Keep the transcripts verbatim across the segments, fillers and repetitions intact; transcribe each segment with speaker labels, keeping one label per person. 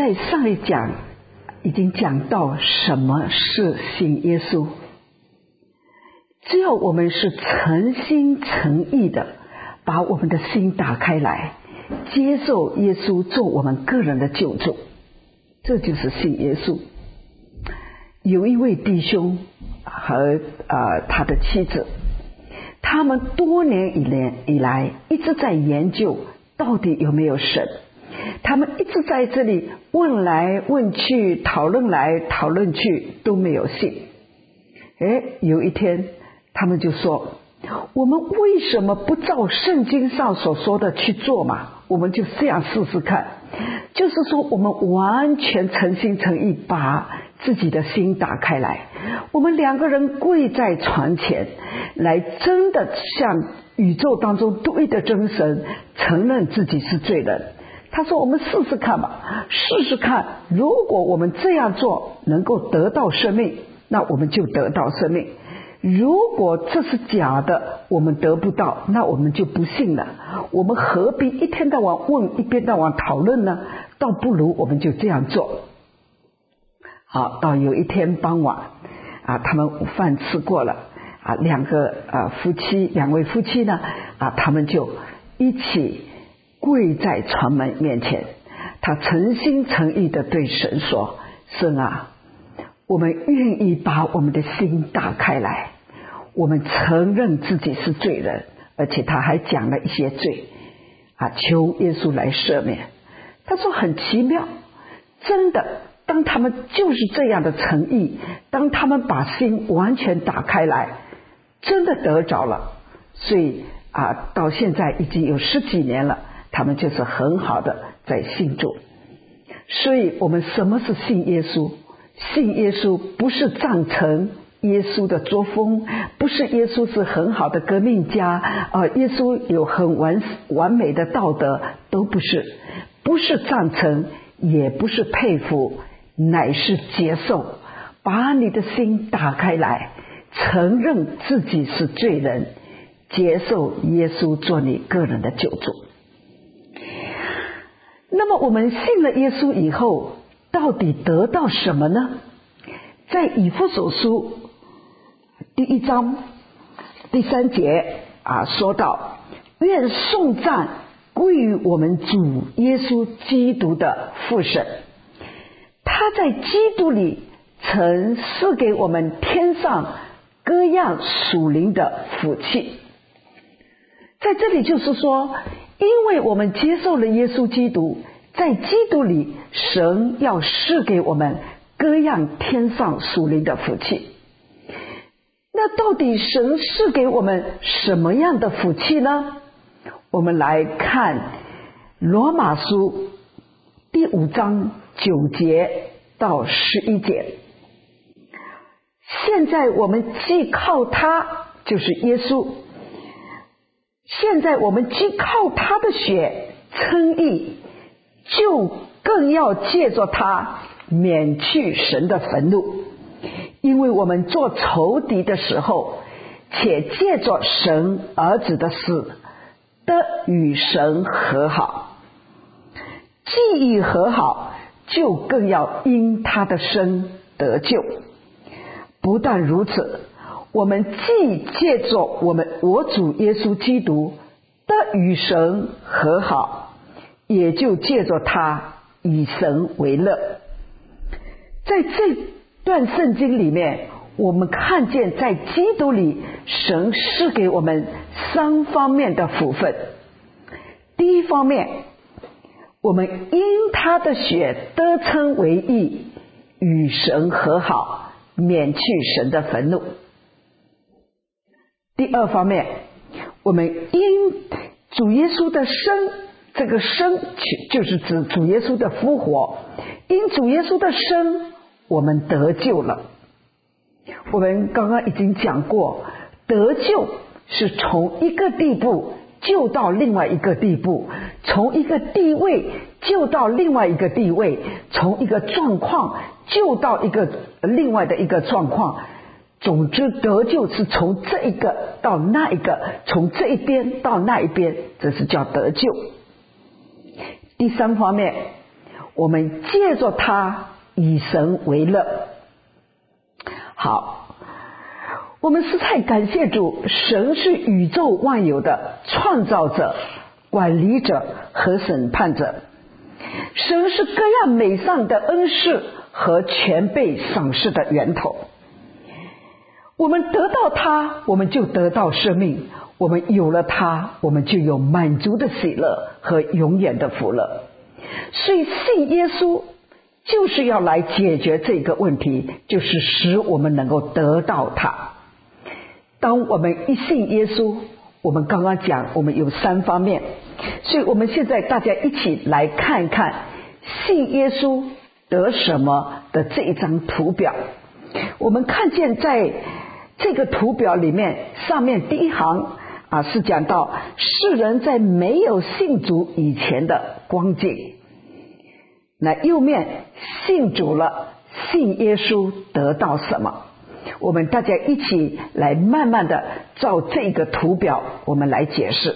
Speaker 1: 在上一讲已经讲到什么是信耶稣。只要我们是诚心诚意的把我们的心打开来，接受耶稣做我们个人的救主，这就是信耶稣。有一位弟兄和呃他的妻子，他们多年以来以来一直在研究到底有没有神，他们一直在这里问来问去，讨论来讨论去，都没有信。诶，有一天他们就说，我们为什么不照圣经上所说的去做嘛？我们就这样试试看，就是说我们完全诚心诚意把自己的心打开来，我们两个人跪在床前，来真的向宇宙当中独一的真神承认自己是罪人。他说我们试试看吧，试试看，如果我们这样做能够得到生命，那我们就得到生命，如果这是假的，我们得不到，那我们就不信了。我们何必一天到晚问，一天到晚讨论呢？倒不如我们就这样做。好，到有一天傍晚啊，他们午饭吃过了啊，两个啊夫妻，两位夫妻呢啊，他们就一起跪在床门面前，他诚心诚意的对神说，神啊，我们愿意把我们的心打开来，我们承认自己是罪人，而且他还讲了一些罪啊，求耶稣来赦免。他说很奇妙，真的当他们就是这样的诚意，当他们把心完全打开来，真的得着了。所以啊，到现在已经有十几年了，他们就是很好的在信主。所以我们什么是信耶稣？信耶稣不是赞成耶稣的作风，不是耶稣是很好的革命家，呃，耶稣有很完完美的道德，都不是，不是赞成，也不是佩服，乃是接受，把你的心打开来，承认自己是罪人，接受耶稣做你个人的救主。那么我们信了耶稣以后，到底得到什么呢？在以弗所书第一章第三节啊，说到愿颂赞归于我们主耶稣基督的父神，他在基督里曾赐给我们天上各样属灵的福气。在这里就是说，因为我们接受了耶稣基督，在基督里神要赐给我们各样天上属灵的福气。那到底神赐给我们什么样的福气呢？我们来看罗马书第五章九节到十一节。现在我们既靠他，就是耶稣，现在我们既靠他的血称义，就更要借着他免去神的愤怒，因为我们做仇敌的时候，且借着神儿子的死得与神和好，既已和好，就更要因他的生得救。不但如此，我们既借着我们我主耶稣基督得与神和好，也就借着他以神为乐。在这段圣经里面，我们看见在基督里神赐给我们三方面的福分。第一方面，我们因他的血得称为义，与神和好，免去神的愤怒。第二方面，我们因主耶稣的生，这个生就是指主耶稣的复活，因主耶稣的生我们得救了。我们刚刚已经讲过，得救是从一个地步救到另外一个地步，从一个地位救到另外一个地位，从一个状况救到一个另外的一个状况。总之得救是从这一个到那一个，从这一边到那一边，这是叫得救。第三方面， 我们借着他以神为乐。好，我们实在感谢主，神是宇宙万有的创造者、管理者和审判者，神是各样美善的恩赐和全备赏赐的源头。我们得到他，我们就得到生命，我们有了他，我们就有满足的喜乐和永远的福乐。所以信耶稣就是要来解决这个问题，就是使我们能够得到他。当我们一信耶稣，我们刚刚讲我们有三方面，所以我们现在大家一起来看看信耶稣得什么的这一张图表。我们看见在这个图表里面，上面第一行啊是讲到世人在没有信主以前的光景，那右面信主了，信耶稣得到什么？我们大家一起来慢慢的照这个图表我们来解释。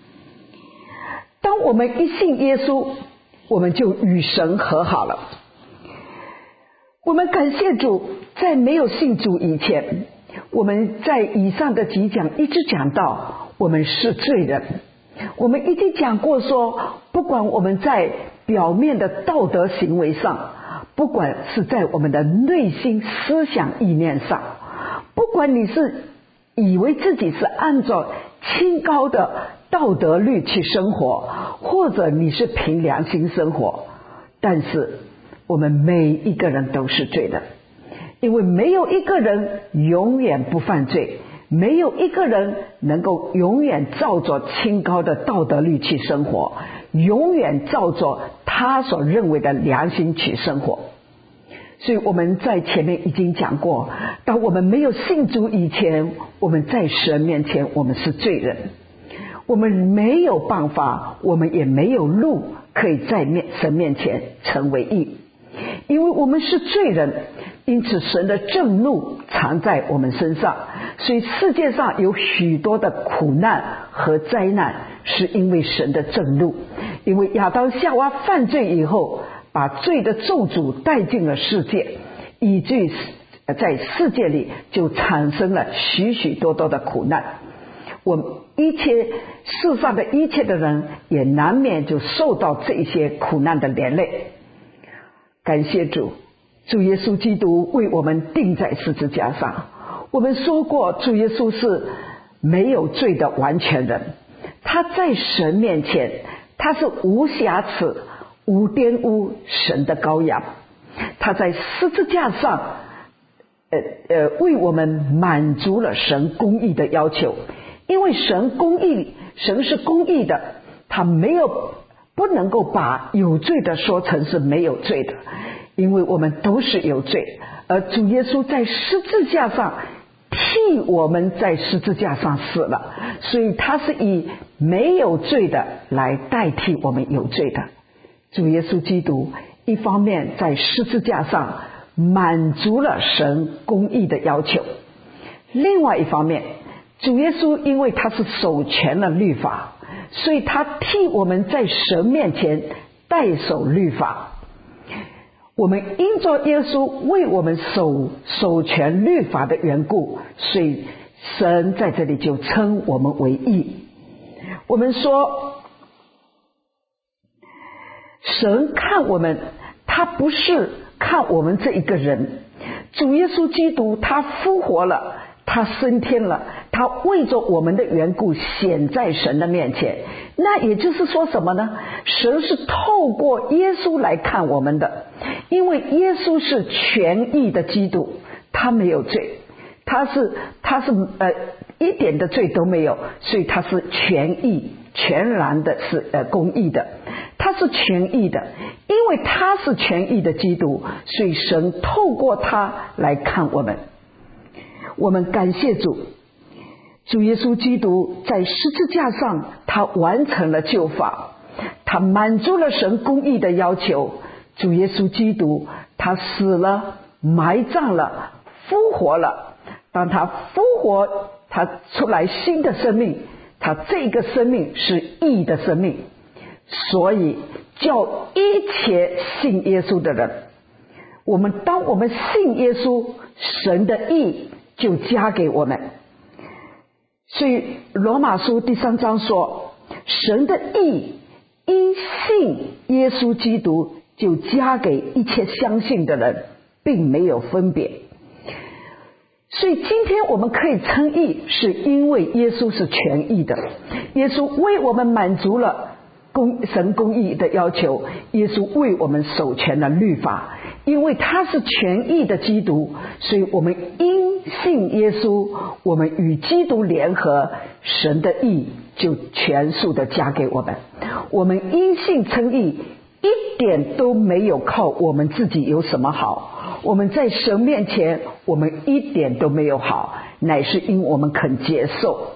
Speaker 1: 当我们一信耶稣，我们就与神和好了。我们感谢主，在没有信主以前，我们在以上的几讲一直讲到我们是罪人。我们已经讲过说，不管我们在表面的道德行为上，不管是在我们的内心思想意念上，不管你是以为自己是按照清高的道德律去生活，或者你是凭良心生活，但是我们每一个人都是罪人，因为没有一个人永远不犯罪，没有一个人能够永远照着清高的道德律去生活，永远照着他所认为的良心去生活。所以我们在前面已经讲过，当我们没有信主以前，我们在神面前我们是罪人，我们没有办法，我们也没有路可以在面神面前成为义，因为我们是罪人，因此神的震怒藏在我们身上。所以世界上有许多的苦难和灾难，是因为神的震怒。因为亚当夏娃犯罪以后，把罪的咒诅带进了世界，以至于在世界里就产生了许许多多的苦难。我们一切世上的一切的人也难免就受到这些苦难的连累。感谢主，主耶稣基督为我们钉在十字架上。我们说过，主耶稣是没有罪的完全人，他在神面前他是无瑕疵无玷污神的羔羊，他在十字架上呃呃为我们满足了神公义的要求。因为神公义，神是公义的，他没有不能够把有罪的说成是没有罪的，因为我们都是有罪，而主耶稣在十字架上替我们在十字架上死了，所以他是以没有罪的来代替我们有罪的。主耶稣基督一方面在十字架上满足了神公义的要求，另外一方面主耶稣因为他是守全了律法，所以他替我们在神面前代守律法。我们因着耶稣为我们守守全律法的缘故，所以神在这里就称我们为义。我们说神看我们，他不是看我们这一个人，主耶稣基督他复活了，他升天了，他为着我们的缘故显在神的面前。那也就是说什么呢？神是透过耶稣来看我们的，因为耶稣是全义的基督，他没有罪，他是他是呃一点的罪都没有，所以他是全义全然的是呃公义的，他是全义的。因为他是全义的基督，所以神透过他来看我们。我们感谢主，主耶稣基督在十字架上他完成了救法，他满足了神公义的要求。主耶稣基督他死了，埋葬了，复活了。当他复活，他出来新的生命，他这个生命是义的生命。 所以叫一切信耶稣的人，我们当我们信耶稣，神的义就加给我们。所以罗马书第三章说，神的义因信耶稣基督就加给一切相信的人，并没有分别。所以今天我们可以称义，是因为耶稣是全义的，耶稣为我们满足了公神公义的要求，耶稣为我们守全了律法，因为他是全义的基督，所以我们因信耶稣，我们与基督联合，神的义就全数的加给我们。我们因信称义，一点都没有靠我们自己有什么好，我们在神面前我们一点都没有好，乃是因我们肯接受。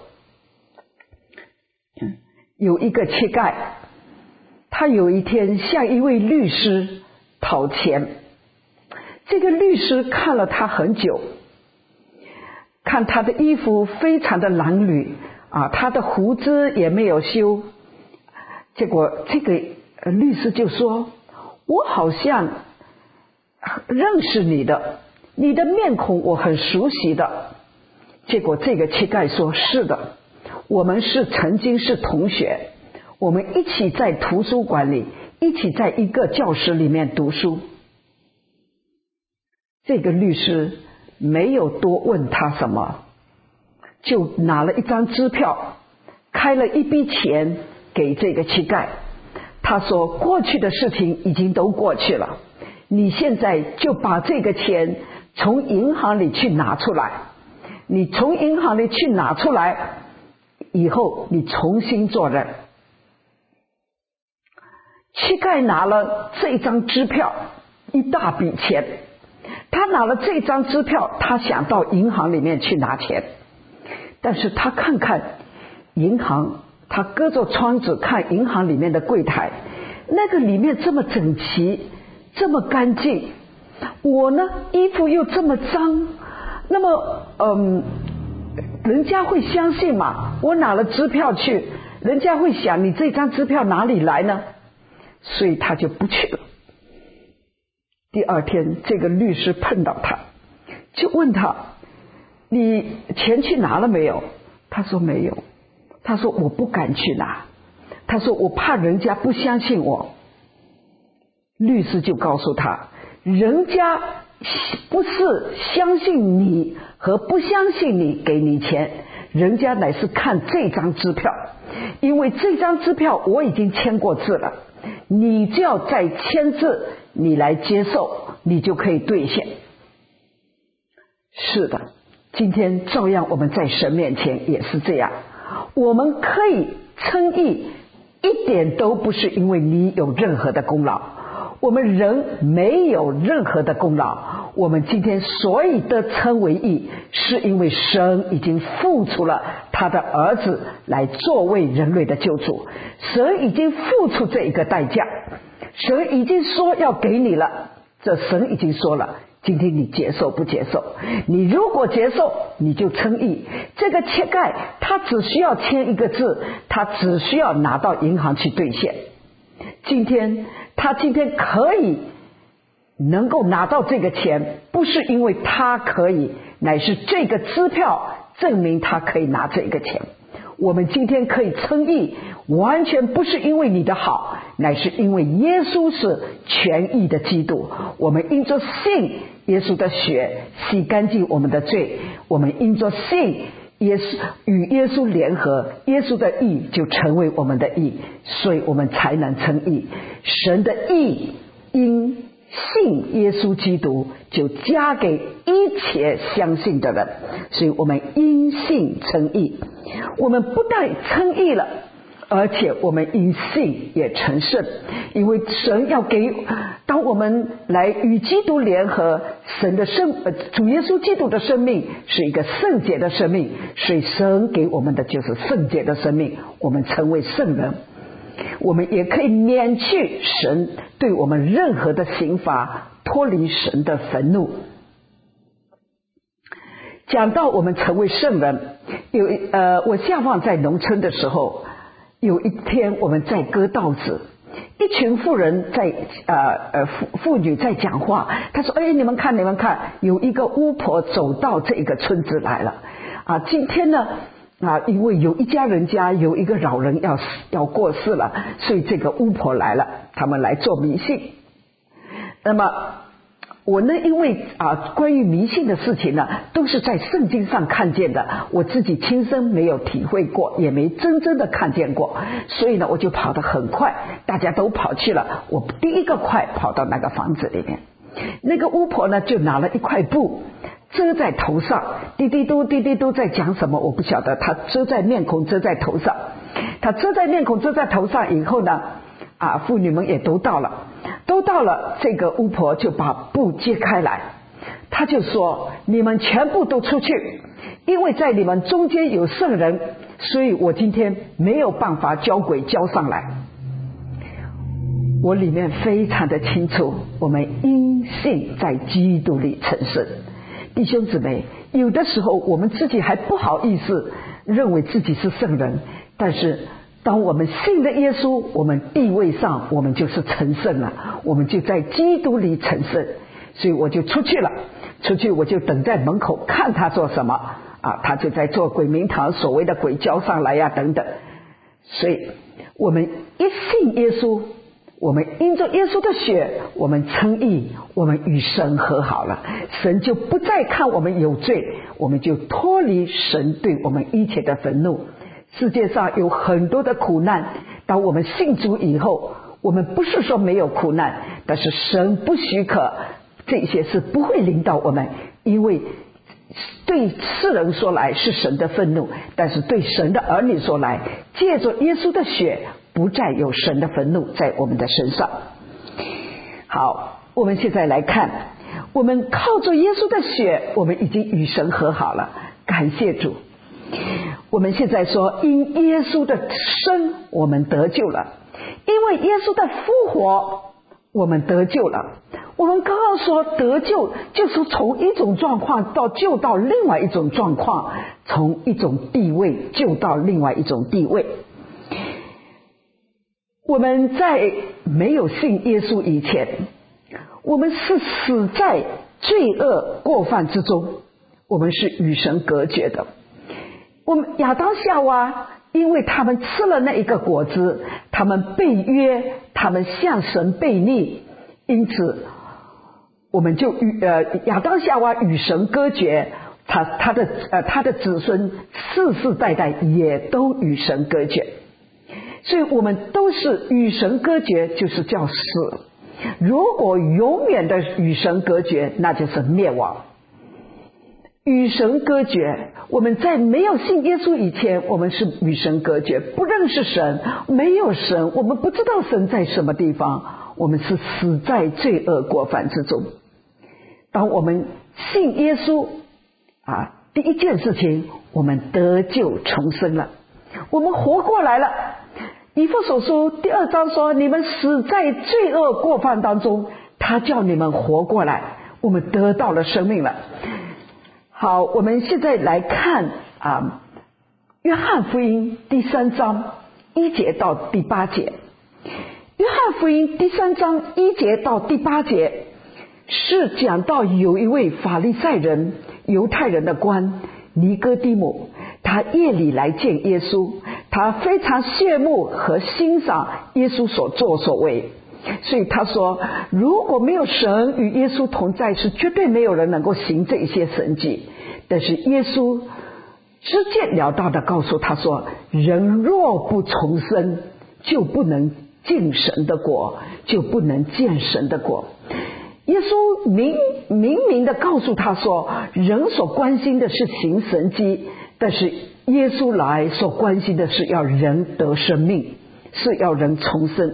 Speaker 1: 有一个乞丐，他有一天向一位律师讨钱，这个律师看了他很久，看他的衣服非常的褴褛啊，他的胡子也没有修，结果这个律师就说，我好像认识你的，你的面孔我很熟悉的。结果这个乞丐说，是的，我们是曾经是同学，我们一起在图书馆里，一起在一个教室里面读书。这个律师没有多问他什么，就拿了一张支票，开了一笔钱给这个乞丐。他说，过去的事情已经都过去了，你现在就把这个钱从银行里去拿出来，你从银行里去拿出来以后，你重新做人。乞丐拿了这张支票，一大笔钱，他拿了这张支票，他想到银行里面去拿钱，但是他看看银行，他隔着窗子看银行里面的柜台，那个里面这么整齐，这么干净，我呢衣服又这么脏，那么嗯，人家会相信吗？我拿了支票去，人家会想你这张支票哪里来呢？所以他就不去了。第二天这个律师碰到他，就问他，你钱去拿了没有？他说没有。他说我不敢去拿，他说我怕人家不相信我。律师就告诉他，人家不是相信你和不相信你给你钱，人家乃是看这张支票，因为这张支票我已经签过字了，你只要再签字，你来接受，你就可以兑现。是的，今天照样我们在神面前也是这样，我们可以称义，一点都不是因为你有任何的功劳，我们人没有任何的功劳，我们今天所以的称为义，是因为神已经付出了他的儿子来作为人类的救主，神已经付出这一个代价，神已经说要给你了，这神已经说了，今天你接受不接受？你如果接受，你就称义。这个乞丐他只需要签一个字，他只需要拿到银行去兑现。今天他今天可以能够拿到这个钱，不是因为他可以，乃是这个支票证明他可以拿这个钱。我们今天可以称义，完全不是因为你的好，乃是因为耶稣是全义的基督，我们因着信耶稣的血洗干净我们的罪，我们因着信耶稣与耶稣联合，耶稣的义就成为我们的义，所以我们才能称义。神的义因信耶稣基督就加给一切相信的人，所以我们因信称义。我们不但称义了，而且我们因信也成圣，因为神要给，当我们来与基督联合，神的生主耶稣基督的生命是一个圣洁的生命，所以神给我们的就是圣洁的生命，我们成为圣人。我们也可以免去神对我们任何的刑罚，脱离神的愤怒。讲到我们成为圣人，有呃，我下放在农村的时候， 有一天我们在割稻子，一群妇人在呃呃妇妇女在讲话，他说：“哎，你们看，你们看，有一个巫婆走到这个村子来了啊！今天呢啊，因为有一家人家有一个老人要要过世了，所以这个巫婆来了，他们来做迷信。那么我呢，因为啊，关于迷信的事情呢，都是在圣经上看见的，我自己亲身没有体会过，也没真正的看见过，所以呢，我就跑得很快，大家都跑去了，我第一个快跑到那个房子里面，那个巫婆呢，就拿了一块布遮在头上，滴滴嘟滴滴嘟在讲什么我不晓得，她遮在面孔，遮在头上，她遮在面孔，遮在头上以后呢，啊，妇女们也都到了。都到了，这个巫婆就把布揭开来，她就说：“你们全部都出去，因为在你们中间有圣人，所以我今天没有办法交鬼交上来。”我里面非常的清楚，我们因信在基督里成圣。弟兄姊妹，有的时候我们自己还不好意思认为自己是圣人，但是当我们信了耶稣，我们地位上我们就是成圣了，我们就在基督里成圣。所以我就出去了，出去我就等在门口看他做什么啊，他就在做鬼名堂，所谓的鬼交上来呀、啊、等等。所以我们一信耶稣，我们因着耶稣的血，我们称义，我们与神和好了，神就不再看我们有罪，我们就脱离神对我们一切的愤怒。世界上有很多的苦难，当我们信主以后，我们不是说没有苦难，但是神不许可这些事不会临到我们，因为对世人说来是神的愤怒，但是对神的儿女说来，借着耶稣的血不再有神的愤怒在我们的身上。好，我们现在来看，我们靠着耶稣的血，我们已经与神和好了，感谢主。我们现在说，因耶稣的生我们得救了，因为耶稣的复活我们得救了。我们刚刚说得救就是从一种状况到救到另外一种状况，从一种地位救到另外一种地位。我们在没有信耶稣以前，我们是死在罪恶过犯之中，我们是与神隔绝的。我们亚当夏娃，因为他们吃了那一个果子，他们背约，他们向神背逆，因此我们就与呃亚当夏娃与神隔绝，他他的呃他的子孙世世代代也都与神隔绝，所以我们都是与神隔绝，就是叫死。如果永远的与神隔绝，那就是灭亡。与神隔绝，我们在没有信耶稣以前，我们是与神隔绝，不认识神，没有神，我们不知道神在什么地方，我们是死在罪恶过犯之中。当我们信耶稣啊，第一件事情，我们得救重生了，我们活过来了。以弗所书第二章说，你们死在罪恶过犯当中，他叫你们活过来，我们得到了生命了。好，我们现在来看啊，约翰福音第三章一节到第八节。约翰福音第三章一节到第八节是讲到有一位法利赛人，犹太人的官尼哥底母，他夜里来见耶稣，他非常羡慕和欣赏耶稣所作所为，所以他说，如果没有神与耶稣同在，是绝对没有人能够行这些神迹。但是耶稣直截了当的告诉他说，人若不重生，就不能进神的国，就不能见神的国。耶稣明明明的告诉他说，人所关心的是行神迹，但是耶稣来所关心的是要人得生命，是要人重生。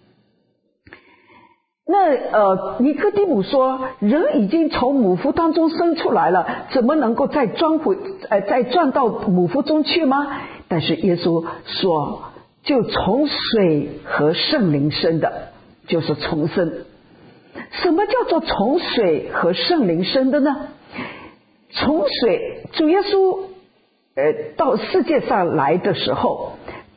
Speaker 1: 那呃，尼哥底母说，人已经从母腹当中生出来了，怎么能够再转回呃再转到母腹中去吗？但是耶稣说，就从水和圣灵生的，就是重生。什么叫做从水和圣灵生的呢？从水，主耶稣呃到世界上来的时候，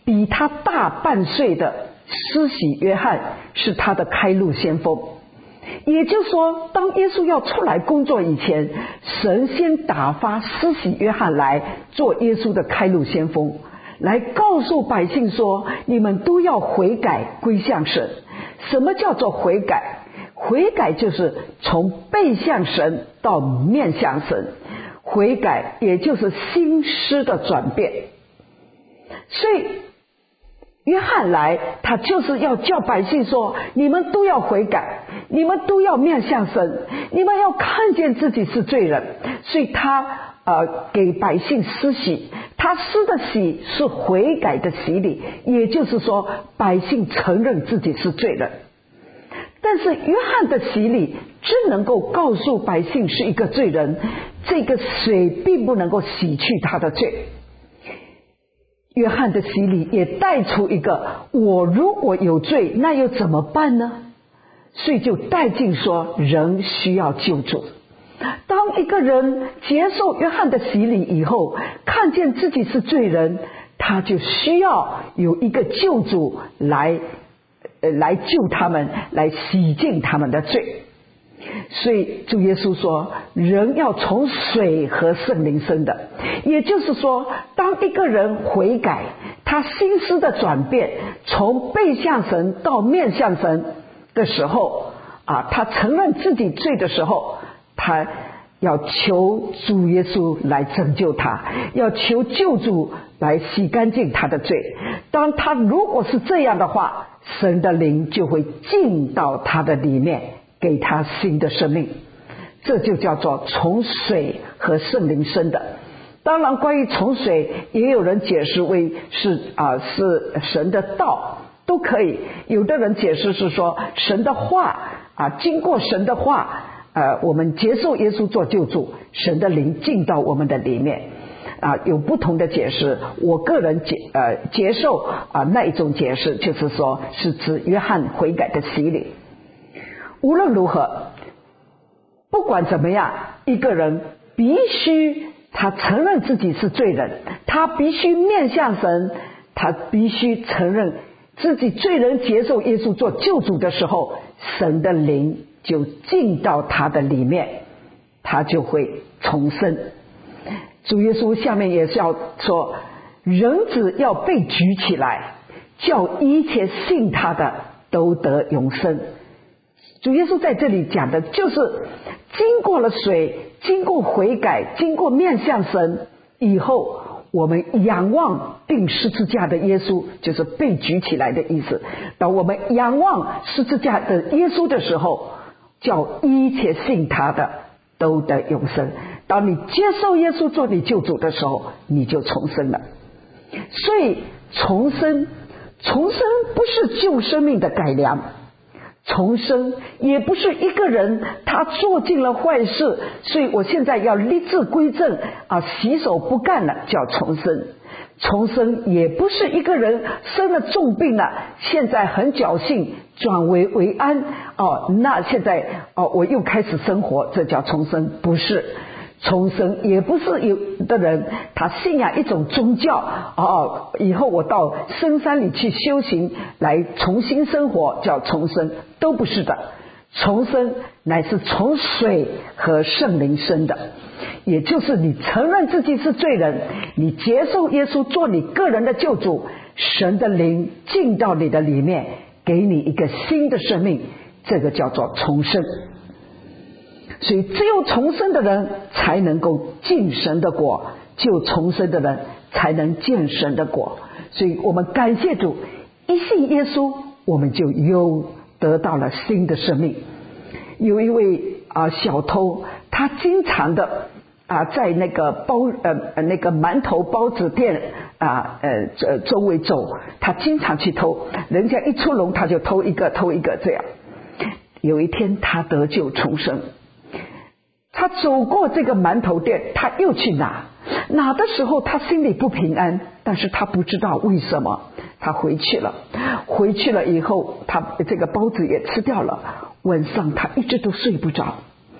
Speaker 1: 比他大半岁的施洗约翰是他的开路先锋。也就是说，当耶稣要出来工作以前，神先打发施洗约翰来做耶稣的开路先锋，来告诉百姓说，你们都要悔改归向神。什么叫做悔改？悔改就是从背向神到面向神，悔改也就是心思的转变。所以约翰来，他就是要叫百姓说，你们都要悔改，你们都要面向神，你们要看见自己是罪人。所以他呃给百姓施洗，他施的洗是悔改的洗礼，也就是说百姓承认自己是罪人。但是约翰的洗礼只能够告诉百姓是一个罪人，这个水并不能够洗去他的罪。约翰的洗礼也带出一个，我如果有罪，那又怎么办呢？所以就带进说，人需要救主。当一个人接受约翰的洗礼以后，看见自己是罪人，他就需要有一个救主来呃来救他们，来洗净他们的罪。所以主耶稣说，人要从水和圣灵生的。也就是说，当一个人悔改，他心思的转变，从背向神到面向神的时候啊，他承认自己罪的时候，他要求主耶稣来拯救他，要求救主来洗干净他的罪。当他如果是这样的话，神的灵就会进到他的里面，给他新的生命。这就叫做从水和圣灵生的。当然关于从水，也有人解释为是啊是神的道，都可以。有的人解释是说神的话啊，经过神的话呃，我们接受耶稣做救主，神的灵进到我们的里面啊，有不同的解释。我个人接呃接受啊那一种解释，就是说是指约翰悔改的洗礼。无论如何，不管怎么样，一个人必须他承认自己是罪人，他必须面向神，他必须承认自己罪人，接受耶稣做救主的时候，神的灵就进到他的里面，他就会重生。主耶稣下面也是要说，人子要被举起来，叫一切信他的都得永生。主耶稣在这里讲的就是经过了水，经过悔改，经过面向神以后，我们仰望钉十字架的耶稣，就是被举起来的意思。当我们仰望十字架的耶稣的时候，叫一切信他的都得永生。当你接受耶稣做你救主的时候，你就重生了。所以重生重生不是旧生命的改良，重生也不是一个人他做尽了坏事，所以我现在要立志归正啊，洗手不干了叫重生。重生也不是一个人生了重病了，现在很侥幸转危为安哦，那现在哦我又开始生活，这叫重生。不是重生，也不是有的人他信仰一种宗教哦，以后我到深山里去修行来重新生活叫重生，都不是的。重生乃是从水和圣灵生的，也就是你承认自己是罪人，你接受耶稣做你个人的救主，神的灵进到你的里面，给你一个新的生命，这个叫做重生。所以只有重生的人才能够进神的国，只有重生的人才能见神的国。所以我们感谢主，一信耶稣我们就有得到了新的生命。有一位啊小偷，他经常的啊在那个包呃那个馒头包子店啊呃周围走，他经常去偷，人家一出笼他就偷一个偷一个这样。有一天他得救重生，他走过这个馒头店，他又去拿，拿的时候他心里不平安，但是他不知道为什么。他回去了，回去了以后他这个包子也吃掉了，晚上他一直都睡不着。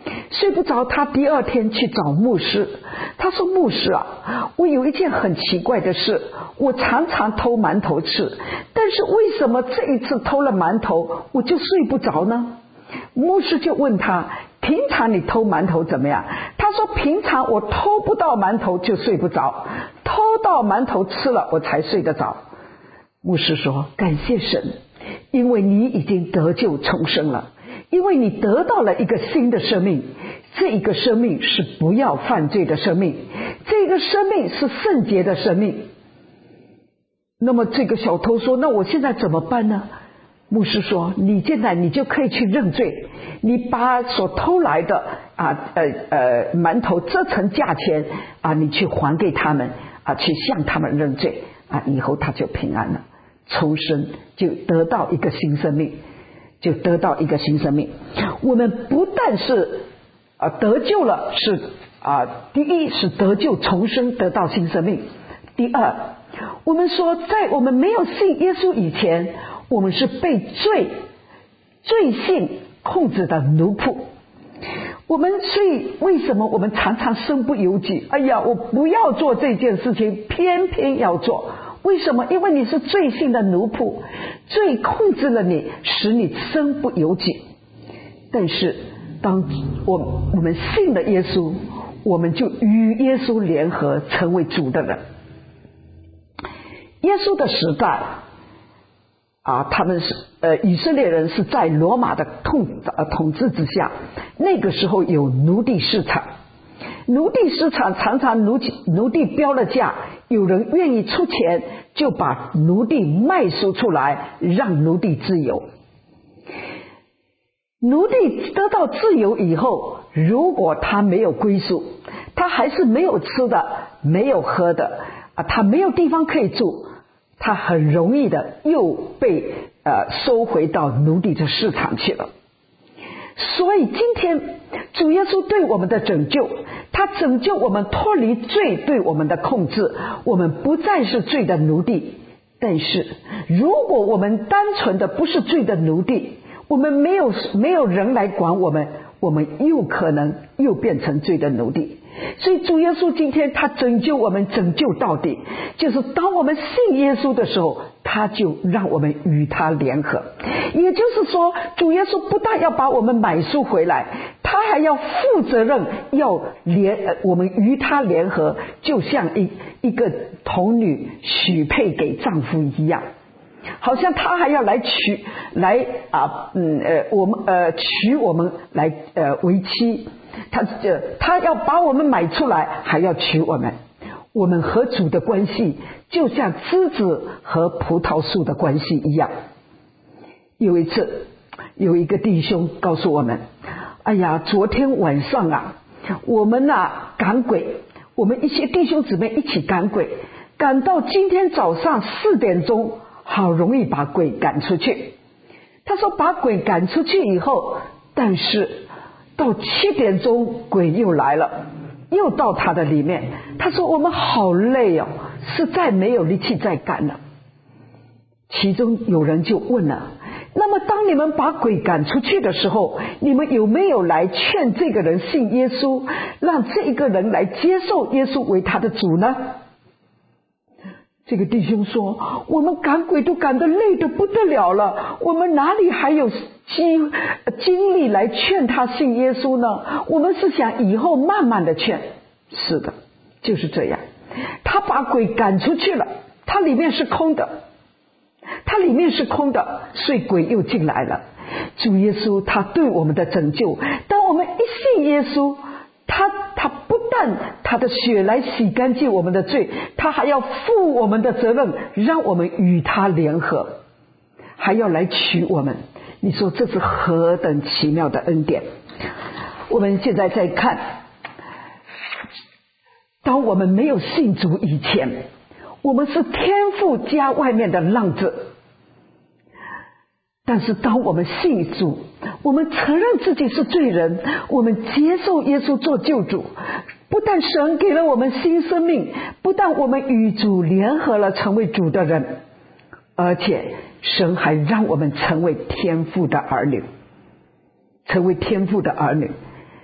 Speaker 1: 睡不着，他第二天去找牧师，他说牧师啊，我有一件很奇怪的事，我常常偷馒头吃，但是为什么这一次偷了馒头我就睡不着呢？牧师就问他，平常你偷馒头怎么样？他说平常我偷不到馒头就睡不着，偷到馒头吃了我才睡得着。牧师说，感谢神，因为你已经得救重生了，因为你得到了一个新的生命，这一个生命是不要犯罪的生命，这个生命是圣洁的生命。那么这个小偷说，那我现在怎么办呢？牧师说，你现在你就可以去认罪，你把所偷来的啊呃呃馒头折成价钱啊，你去还给他们啊，去向他们认罪啊，以后他就平安了，重生，就得到一个新生命，就得到一个新生命。我们不但是啊得救了，是啊第一是得救重生，得到新生命。第二，我们说在我们没有信耶稣以前，我们是被罪罪性控制的奴仆。我们所以为什么我们常常身不由己？哎呀，我不要做这件事情，偏偏要做。为什么？因为你是罪性的奴仆，罪控制了你，使你身不由己。但是当我我们信了耶稣，我们就与耶稣联合，成为主的人。耶稣的时代啊，他们是呃以色列人是在罗马的统呃统治之下，那个时候有奴隶市场，奴隶市场常常奴奴隶标了价，有人愿意出钱，就把奴隶卖赎出来，让奴隶自由。奴隶得到自由以后，如果他没有归宿，他还是没有吃的，没有喝的啊，他没有地方可以住，他很容易的又被呃收回到奴隶的市场去了。所以今天主耶稣对我们的拯救，他拯救我们脱离罪对我们的控制，我们不再是罪的奴隶。但是如果我们单纯的不是罪的奴隶，我们没有没有人来管我们，我们又可能又变成罪的奴隶。所以主耶稣今天他拯救我们，拯救到底，就是当我们信耶稣的时候，他就让我们与他联合。也就是说，主耶稣不但要把我们买赎回来，他还要负责任，要联我们与他联合，就像一一个童女许配给丈夫一样，好像他还要来娶来啊嗯呃我们呃娶我们来呃为妻。他呃，他要把我们买出来，还要娶我们。我们和主的关系就像枝子和葡萄树的关系一样。有一次，有一个弟兄告诉我们：“哎呀，昨天晚上啊，我们啊赶鬼，我们一些弟兄姊妹一起赶鬼，赶到今天早上四点钟，好容易把鬼赶出去。”他说：“把鬼赶出去以后，但是。”到七点钟鬼又来了，又到他的里面。他说我们好累哦，实在没有力气再赶了。其中有人就问了，那么当你们把鬼赶出去的时候，你们有没有来劝这个人信耶稣，让这一个人来接受耶稣为他的主呢？这个弟兄说，我们赶鬼都赶得累得不得了了，我们哪里还有精精力来劝他信耶稣呢？我们是想以后慢慢的劝。是的，就是这样。他把鬼赶出去了，他里面是空的，他里面是空的，所以鬼又进来了。主耶稣他对我们的拯救，当我们一信耶稣，他他不但他的血来洗干净我们的罪，他还要负我们的责任，让我们与他联合，还要来娶我们。你说这是何等奇妙的恩典。我们现在在看，当我们没有信主以前，我们是天父家外面的浪子。但是当我们信主，我们承认自己是罪人，我们接受耶稣做救主，不但神给了我们新生命，不但我们与主联合了成为主的人，而且神还让我们成为天父的儿女，成为天父的儿女。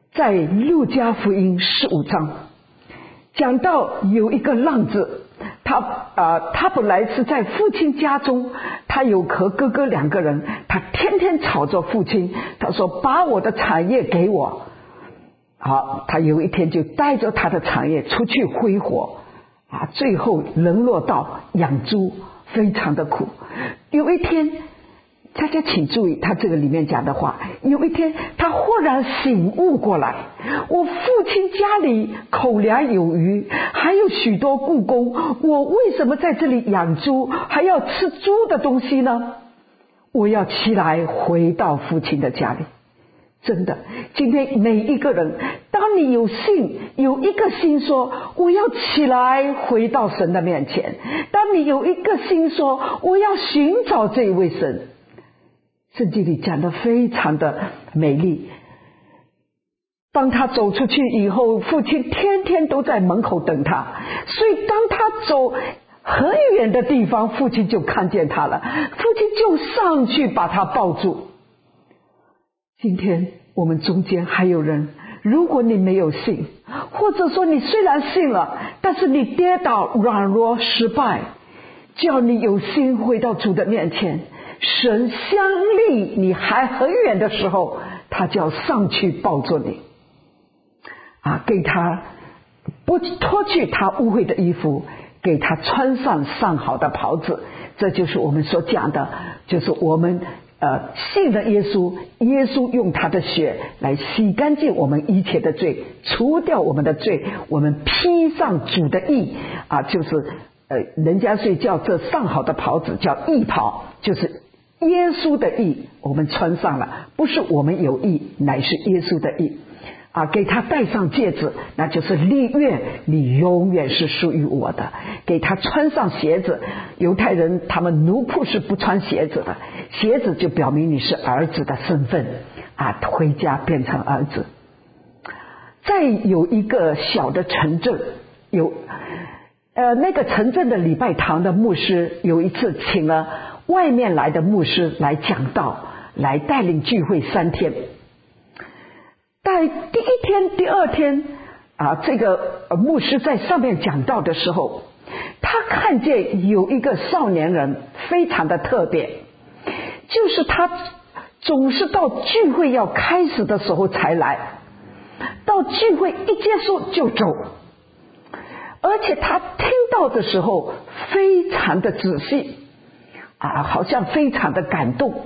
Speaker 1: 在路加福音十五章讲到有一个浪子，他啊、呃，他本来是在父亲家中，他有和哥哥两个人，他天天吵着父亲，他说把我的产业给我。好，他有一天就带着他的产业出去挥霍啊，最后沦落到养猪，非常的苦。有一天，大家请注意他这个里面讲的话，有一天他忽然醒悟过来，我父亲家里口粮有余，还有许多雇工，我为什么在这里养猪，还要吃猪的东西呢？我要起来回到父亲的家里。真的，今天每一个人，当你有信，有一个心说我要起来回到神的面前，当你有一个心说我要寻找这位神，圣经里讲得非常的美丽。当他走出去以后，父亲天天都在门口等他，所以当他走很远的地方，父亲就看见他了，父亲就上去把他抱住。今天我们中间还有人，如果你没有信，或者说你虽然信了，但是你跌倒软弱失败，叫你有心回到主的面前，神相立你还很远的时候，他就要上去抱住你啊，给他不脱去他污秽的衣服，给他穿上上好的袍子。这就是我们所讲的，就是我们呃，信了耶稣，耶稣用他的血来洗干净我们一切的罪，除掉我们的罪，我们披上主的义啊，就是呃，人家所以叫这上好的袍子叫义袍，就是耶稣的义，我们穿上了，不是我们有义，乃是耶稣的义啊，给他戴上戒指，那就是立约，你永远是属于我的。给他穿上鞋子，犹太人他们奴仆是不穿鞋子的，鞋子就表明你是儿子的身份啊，回家变成儿子。再有一个小的城镇，有呃那个城镇的礼拜堂的牧师有一次请了外面来的牧师来讲道，来带领聚会三天。在第一天第二天啊，这个牧师在上面讲道的时候，他看见有一个少年人非常的特别，就是他总是到聚会要开始的时候才来，到聚会一结束就走，而且他听到的时候非常的仔细啊，好像非常的感动。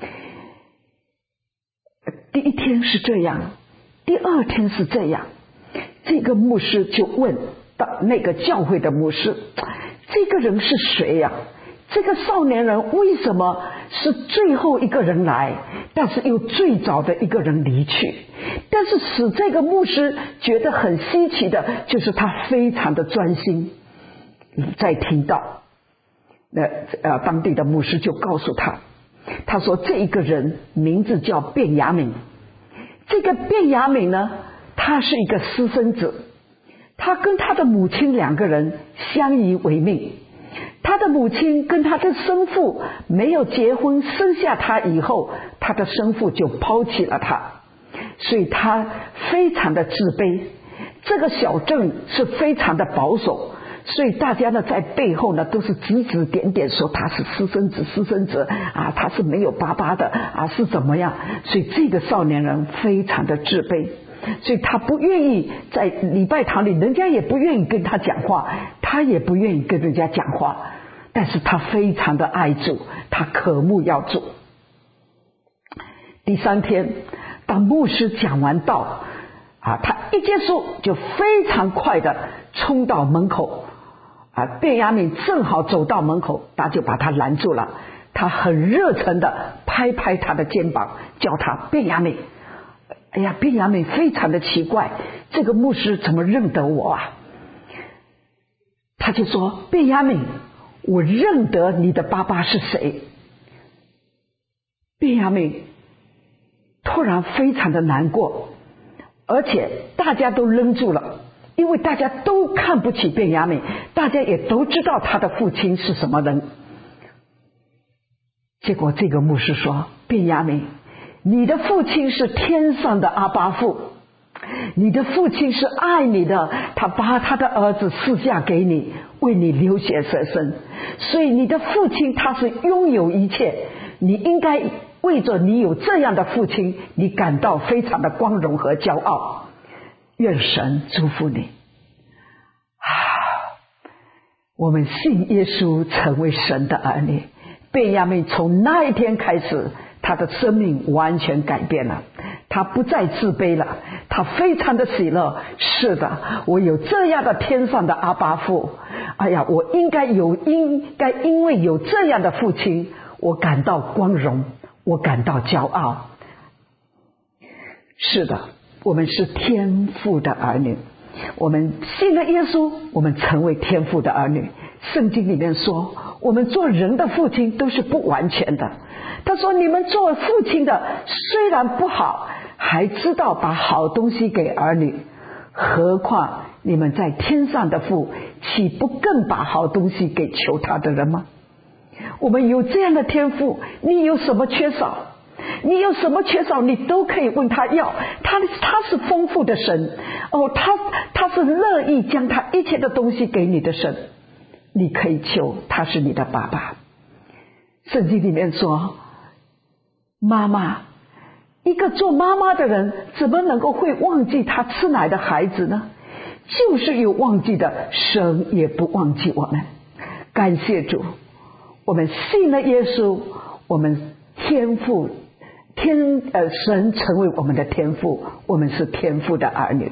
Speaker 1: 第一天是这样，第二天是这样，这个牧师就问到那个教会的牧师，这个人是谁呀、啊？这个少年人为什么是最后一个人来，但是又最早的一个人离去？但是使这个牧师觉得很稀奇的就是他非常的专心在听到。那呃，当地的牧师就告诉他，他说这一个人名字叫便雅悯。这个便雅悯呢，他是一个私生子，他跟他的母亲两个人相依为命。他的母亲跟他的生父没有结婚，生下他以后，他的生父就抛弃了他，所以他非常的自卑。这个小镇是非常的保守，所以大家呢在背后呢都是指指点点说他是私生子，私生子啊，他是没有爸爸的啊，是怎么样？所以这个少年人非常的自卑，所以他不愿意在礼拜堂里，人家也不愿意跟他讲话，他也不愿意跟人家讲话，但是他非常的爱主，他渴慕要主。第三天，当牧师讲完道啊，他一结束就非常快的冲到门口啊，便雅悯正好走到门口，他就把他拦住了。他很热忱的拍拍他的肩膀，叫他便雅悯。哎呀，便雅悯非常的奇怪，这个牧师怎么认得我啊？他就说，便雅悯，我认得你的爸爸是谁。便雅悯突然非常的难过，而且大家都愣住了，因为大家都看不起便雅悯，大家也都知道他的父亲是什么人。结果这个牧师说，便雅悯，你的父亲是天上的阿爸父你的父亲是爱你的，他把他的儿子赐下给你，为你流血舍身，所以你的父亲他是拥有一切，你应该为着你有这样的父亲，你感到非常的光荣和骄傲。愿神祝福你啊！我们信耶稣成为神的儿女，便雅悯从那一天开始，他的生命完全改变了，他不再自卑了，他非常的喜乐。是的，我有这样的天上的阿爸父，哎呀，我应该有应该因为有这样的父亲，我感到光荣，我感到骄傲。是的，我们是天父的儿女，我们信了耶稣，我们成为天父的儿女。圣经里面说，我们做人的父亲都是不完全的。他说，你们做父亲的虽然不好，还知道把好东西给儿女，何况你们在天上的父，岂不更把好东西给求他的人吗？我们有这样的天父，你有什么缺少？你有什么缺少，你都可以问他要。他他是丰富的神哦，他他是乐意将他一切的东西给你的神，你可以求，他是你的爸爸。圣经里面说，妈妈，一个做妈妈的人怎么能够会忘记他吃奶的孩子呢？就是有忘记的，神也不忘记我们。感谢主，我们信了耶稣，我们天父天呃神成为我们的天父，我们是天父的儿女。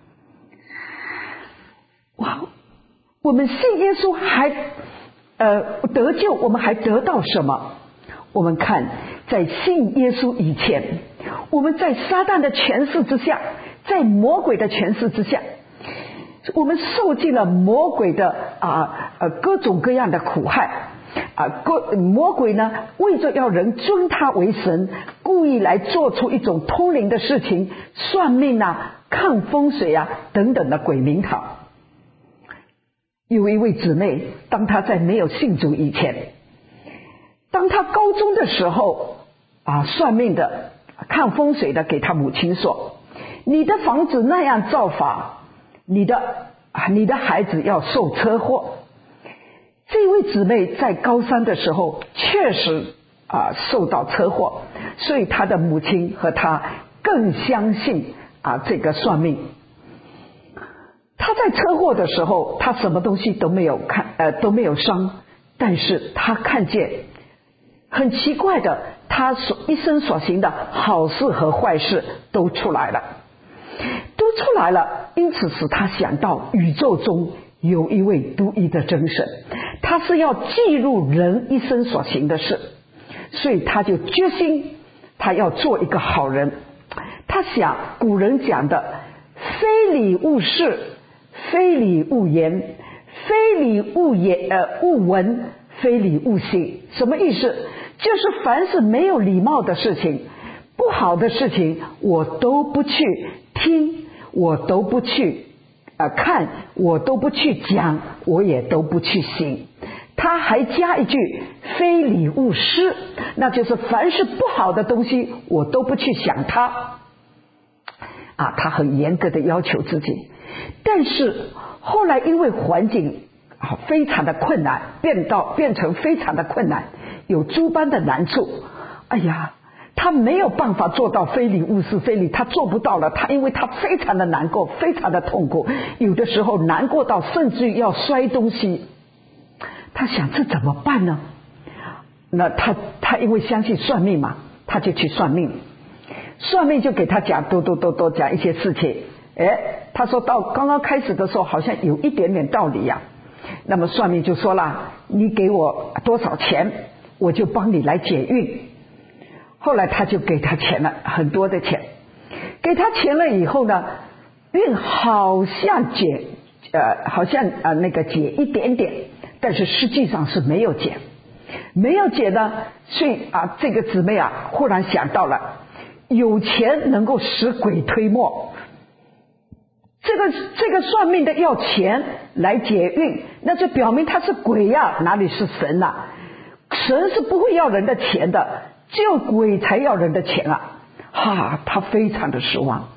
Speaker 1: 哇，我们信耶稣还呃得救，我们还得到什么？我们看，在信耶稣以前，我们在撒旦的权势之下，在魔鬼的权势之下，我们受尽了魔鬼的啊呃各种各样的苦害啊，各魔鬼呢为着要人尊他为神，故意来做出一种通灵的事情，算命啊、看风水啊等等的鬼名堂。有一位姊妹，当她在没有信主以前，当她高中的时候啊，算命的、看风水的给她母亲说，你的房子那样造法，你的你的孩子要受车祸。这位姊妹在高三的时候确实啊受到车祸，所以她的母亲和她更相信啊这个算命。她在车祸的时候，她什么东西都没有看呃都没有伤，但是她看见很奇怪的，她所一生所行的好事和坏事都出来了，都出来了，因此使她想到宇宙中有一位独一的真神，他是要记录人一生所行的事，所以他就决心他要做一个好人。他想古人讲的非礼勿视，非礼勿言，非礼勿言呃勿闻，非礼勿行。什么意思？就是凡是没有礼貌的事情、不好的事情，我都不去听，我都不去呃看，我都不去讲，我也都不去行。他还加一句非礼勿视，那就是凡是不好的东西我都不去想它啊，他很严格的要求自己。但是后来因为环境啊非常的困难，变到变成非常的困难，有诸般的难处，哎呀，他没有办法做到非礼勿视，非礼他做不到了。他因为他非常的难过，非常的痛苦，有的时候难过到甚至于要摔东西。他想这怎么办呢？那他他因为相信算命嘛，他就去算命。算命就给他讲多多多多讲一些事情。诶，他说到刚刚开始的时候好像有一点点道理呀、啊。那么算命就说了，你给我多少钱，我就帮你来解运。后来他就给他钱了，很多的钱。给他钱了以后呢，运好像解呃好像呃那个解一点点，但是实际上是没有解。没有解呢，所以啊这个姊妹啊忽然想到了，有钱能够使鬼推磨。这个这个算命的要钱来解运，那就表明他是鬼呀、啊，哪里是神啊？神是不会要人的钱的，只有鬼才要人的钱啊！哈，他非常的失望，他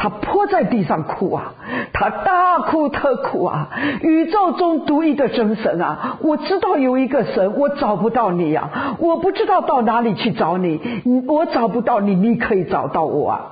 Speaker 1: 他扑在地上哭啊，他大哭特哭啊，宇宙中独一的真神啊，我知道有一个神，我找不到你啊，我不知道到哪里去找你，我找不到你，你可以找到我啊。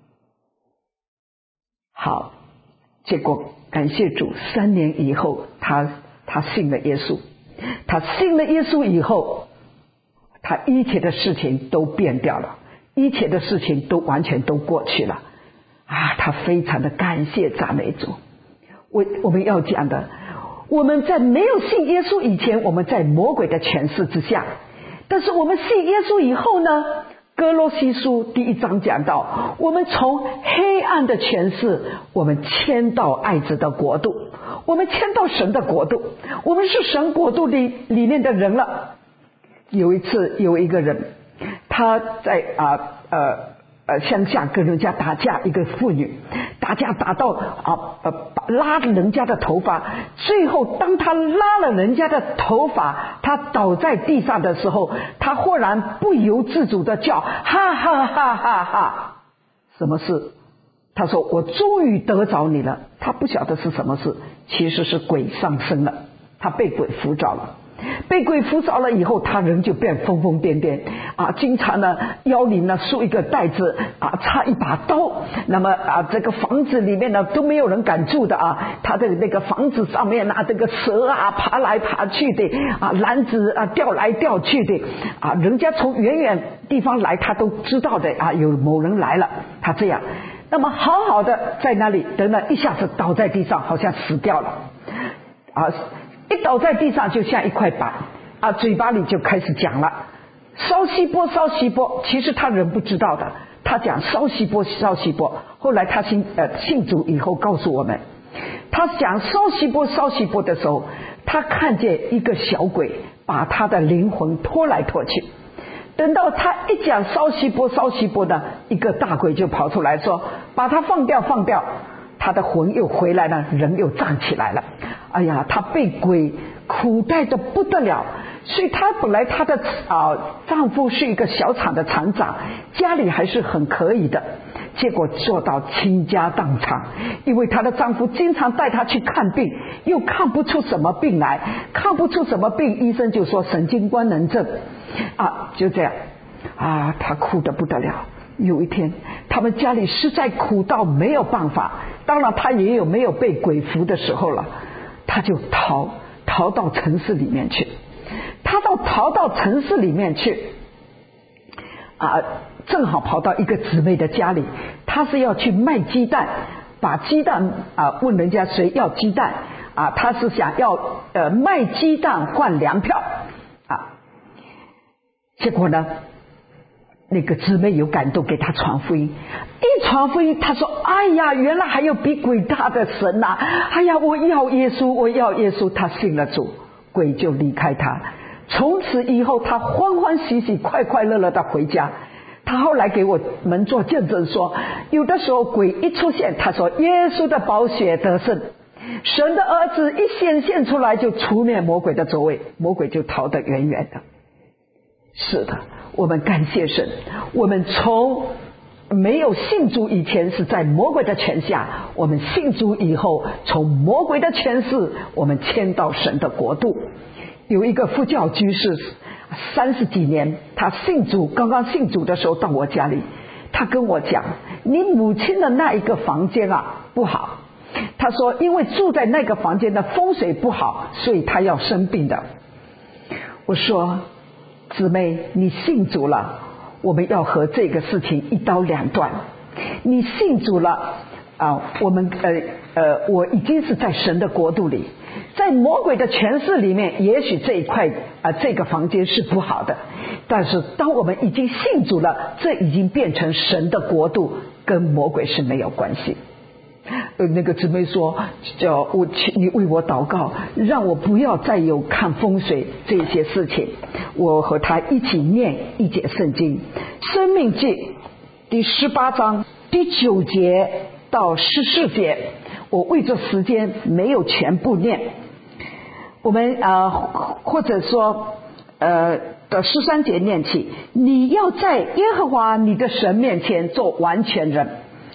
Speaker 1: 好，结果感谢主，三年以后他他信了耶稣，他信了耶稣以后，他一切的事情都变掉了，一切的事情都完全都过去了啊！他非常的感谢赞美主。我我们要讲的，我们在没有信耶稣以前，我们在魔鬼的权势之下，但是我们信耶稣以后呢，哥罗西书第一章讲到，我们从黑暗的权势，我们迁到爱子的国度，我们迁到神的国度，我们是神国度里里面的人了。有一次有一个人，他在啊呃呃乡下跟人家打架，一个妇女打架打到啊呃拉人家的头发，最后当他拉了人家的头发，他倒在地上的时候，他忽然不由自主的叫哈哈哈哈哈！什么事？他说我终于得着你了。他不晓得是什么事，其实是鬼上身了，他被鬼附着了。被鬼附着了以后，他人就变疯疯癫癫啊！经常呢腰里呢束一个带子啊，插一把刀。那么啊，这个房子里面呢都没有人敢住的啊。他的那个房子上面啊，这个蛇啊爬来爬去的啊，篮子啊掉来掉去的啊，人家从远远地方来，他都知道的啊，有某人来了。他这样，那么好好的在那里，等了一下子倒在地上，好像死掉了啊。一倒在地上就像一块板啊，嘴巴里就开始讲了烧西波烧西波，其实他人不知道的，他讲烧西波烧西波。后来他信呃信主以后告诉我们，他讲烧西波烧西波的时候，他看见一个小鬼把他的灵魂拖来拖去。等到他一讲烧西波烧西波呢，一个大鬼就跑出来说把他放掉放掉，他的魂又回来了，人又站起来了。哎呀，他被鬼苦待的不得了，所以他本来他的啊丈夫是一个小厂的厂长，家里还是很可以的，结果做到倾家荡产，因为她的丈夫经常带她去看病，又看不出什么病来，看不出什么病，医生就说神经官能症啊，就这样啊，她哭得不得了。有一天他们家里实在苦到没有办法，当然她也有没有被鬼附的时候了，她就逃逃到城市里面去。她到逃到城市里面去啊，正好跑到一个姊妹的家里，她是要去卖鸡蛋，把鸡蛋啊问人家谁要鸡蛋啊，她是想要呃卖鸡蛋换粮票啊。结果呢，那个姊妹有感动，给她传福音。一传福音，她说：“哎呀，原来还有比鬼大的神呐、啊！哎呀，我要耶稣，我要耶稣。”她信了主，鬼就离开她。从此以后，她欢欢喜喜、快快乐乐的回家。她后来给我们做见证说，有的时候鬼一出现，她说：“耶稣的宝血得胜，神的儿子一显现出来，就除灭魔鬼的作为，魔鬼就逃得远远的。”是的，我们感谢神，我们从没有信主以前是在魔鬼的权下，我们信主以后，从魔鬼的权势，我们迁到神的国度。有一个副教居士，三十几年，他信主，刚刚信主的时候到我家里，他跟我讲：“你母亲的那一个房间啊不好。”他说：“因为住在那个房间的风水不好，所以他要生病的。”我说：“姊妹，你信主了，我们要和这个事情一刀两断。你信主了啊，我们呃呃，我已经是在神的国度里，在魔鬼的权势里面，也许这一块啊、呃、这个房间是不好的，但是当我们已经信主了，这已经变成神的国度，跟魔鬼是没有关系。”呃，那个姊妹说：“叫我请你为我祷告，让我不要再有看风水这些事情。”我和他一起念一节圣经，《申命记》第十八章第九节到十四节。我为这时间没有全部念，我们呃或者说呃的十三节念起：“你要在耶和华你的神面前做完全人。”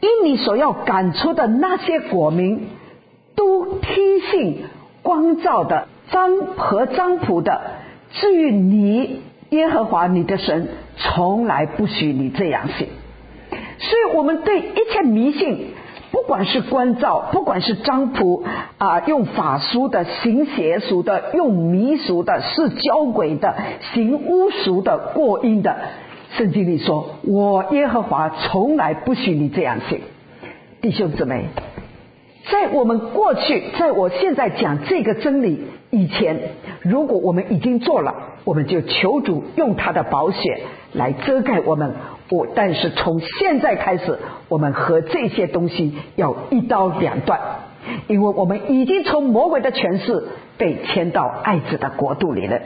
Speaker 1: 因你所要赶出的那些国民，都听信光照的张和张仆的，至于你耶和华你的神，从来不许你这样行。所以我们对一切迷信，不管是关照，不管是张仆啊、呃，用法术的，行邪术的，用迷俗的，是交鬼的，行巫术的，过阴的，圣经里说，我耶和华从来不许你这样行。弟兄姊妹，在我们过去，在我现在讲这个真理以前，如果我们已经做了，我们就求主用他的宝血来遮盖我们。我但是从现在开始，我们和这些东西要一刀两断，因为我们已经从魔鬼的权势被牵到爱子的国度里了。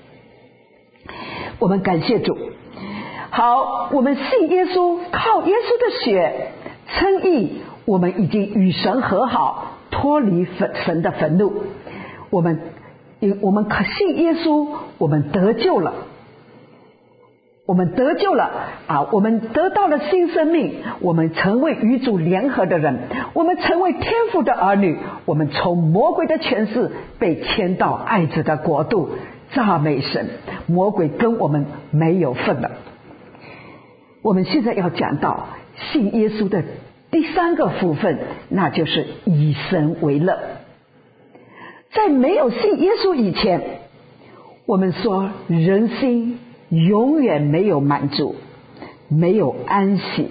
Speaker 1: 我们感谢主。好，我们信耶稣，靠耶稣的血称义，我们已经与神和好，脱离神的愤怒。我们我们可信耶稣，我们得救了，我们得救了啊！我们得到了新生命，我们成为与主联合的人，我们成为天父的儿女，我们从魔鬼的权势被牵到爱子的国度。赞美神，魔鬼跟我们没有份了。我们现在要讲到信耶稣的第三个部分，那就是以神为乐。在没有信耶稣以前，我们说人心永远没有满足，没有安息。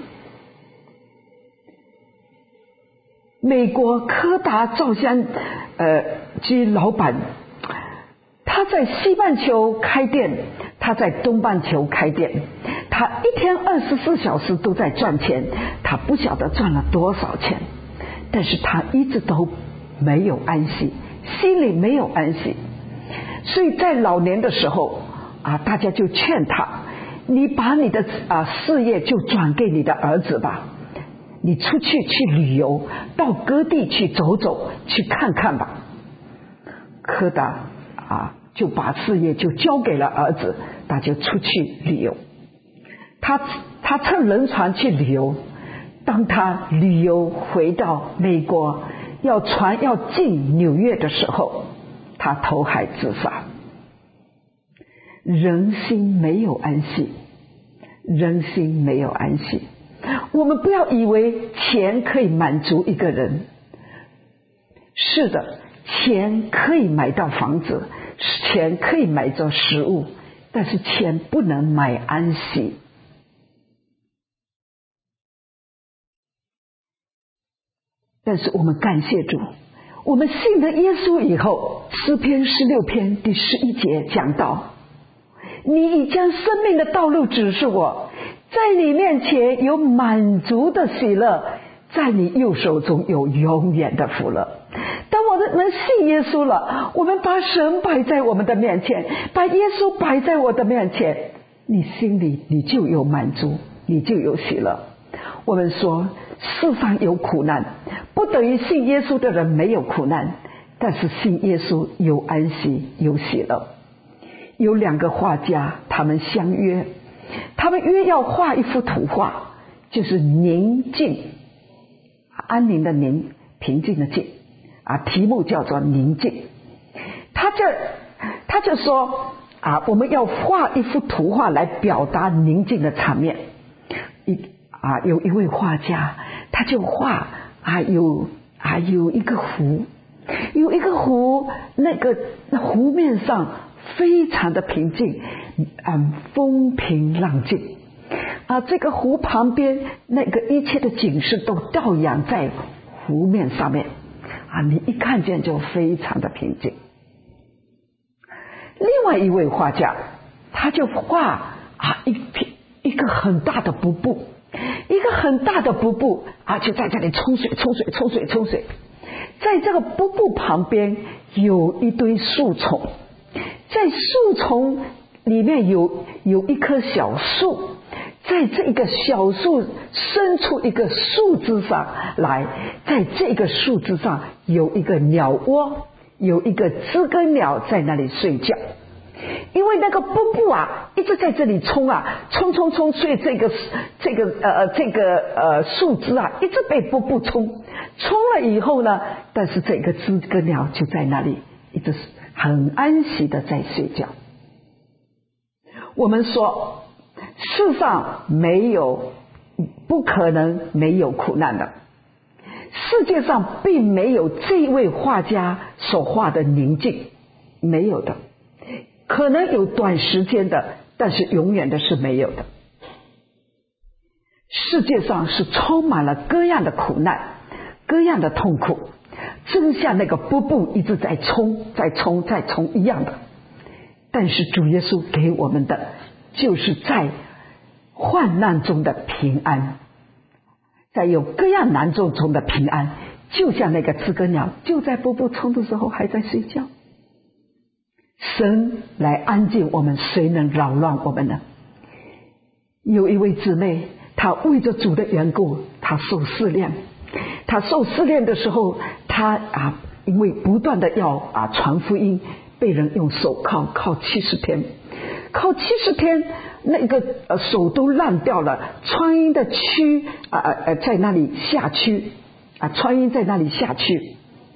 Speaker 1: 美国柯达照相呃机老板，他在西半球开店，他在东半球开店，他一天二十四小时都在赚钱，他不晓得赚了多少钱，但是他一直都没有安息，心里没有安息。所以在老年的时候啊，大家就劝他，你把你的啊事业就转给你的儿子吧，你出去去旅游，到各地去走走，去看看吧。柯达啊就把事业就交给了儿子，他就出去旅游。他他乘轮船去旅游，当他旅游回到美国，要船要进纽约的时候，他投海自杀。人心没有安息，人心没有安息。我们不要以为钱可以满足一个人，是的，钱可以买到房子，钱可以买到食物，但是钱不能买安息。但是我们感谢主，我们信了耶稣以后，诗篇十六篇第十一节讲到，你已将生命的道路指示我，在你面前有满足的喜乐，在你右手中有永远的福乐。当我们信耶稣了，我们把神摆在我们的面前，把耶稣摆在我的面前，你心里你就有满足，你就有喜乐。我们说世上有苦难，不等于信耶稣的人没有苦难，但是信耶稣有安息，有喜乐。有两个画家，他们相约，他们约要画一幅图画，就是宁静，安宁的宁，平静的静啊，题目叫做宁静。他就他就说啊，我们要画一幅图画来表达宁静的场面。一啊，有一位画家，他就画啊，有啊有一个湖，有一个湖，那个那湖面上非常的平静，嗯，风平浪静啊，这个湖旁边那个一切的景色都倒映在湖面上面啊，你一看见就非常的平静。另外一位画家，他就画啊一片一个很大的瀑布，一个很大的瀑布啊，就在这里冲水冲水冲水冲水，在这个瀑布旁边有一堆树丛，在树丛里面有有一棵小树，在这个小树伸出一个树枝上来，在这个树枝上有一个鸟窝，有一个知更鸟在那里睡觉。 因为那个瀑布啊一直在这里冲啊冲冲冲，所以这个这个呃这个呃树枝啊一直被瀑布冲冲了以后呢，但是这个知更鸟就在那里一直很安息的在睡觉。我们说世上没有不可能没有苦难的，世界上并没有这一位画家所画的宁静，没有的，可能有短时间的，但是永远的是没有的。世界上是充满了各样的苦难，各样的痛苦，正像那个瀑布一直在冲在冲在冲一样的。但是主耶稣给我们的就是在患难中的平安，在有各样难处中的平安，就像那个知更鸟就在瀑布冲的时候还在睡觉。神来安静我们，谁能扰乱我们呢？有一位姊妹，她为着主的缘故，她受试炼。她受试炼的时候，她啊，因为不断的要啊传福音，被人用手铐铐七十天，铐七十天，那个呃手都烂掉了，穿衣的蛆啊呃在那里下蛆啊，穿衣在那里下蛆。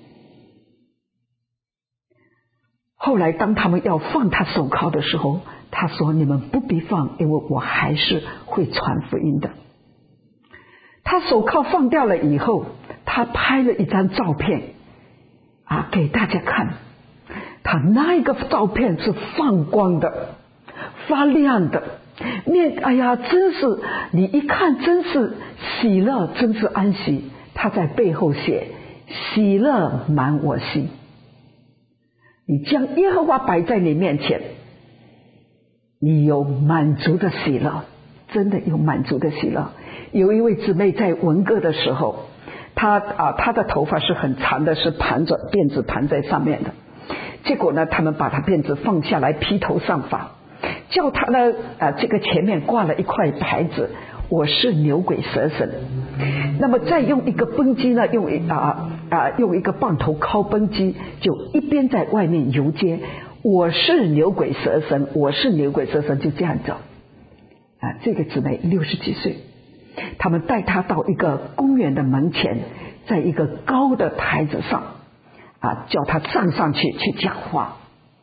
Speaker 1: 后来当他们要放他手铐的时候，他说你们不必放，因为我还是会传福音的。他手铐放掉了以后，他拍了一张照片啊给大家看，他那一个照片是放光的，发亮的面，哎呀真是你一看真是喜乐，真是安息。他在背后写喜乐满我心。你将耶和华摆在你面前，你有满足的喜乐，真的有满足的喜乐。有一位姊妹在文歌的时候，她啊，她的头发是很长的，是盘着辫子盘在上面的。结果呢，他们把她辫子放下来披头上发，叫她呢啊，这个前面挂了一块牌子，我是牛鬼蛇神。那么再用一个绷机呢，用一啊啊用一个棒头敲绷机，就一边在外面游街，我是牛鬼蛇神，我是牛鬼蛇神，就这样走。啊，这个姊妹六十几岁，他们带她到一个公园的门前，在一个高的台子上，啊，叫她站上去去讲话。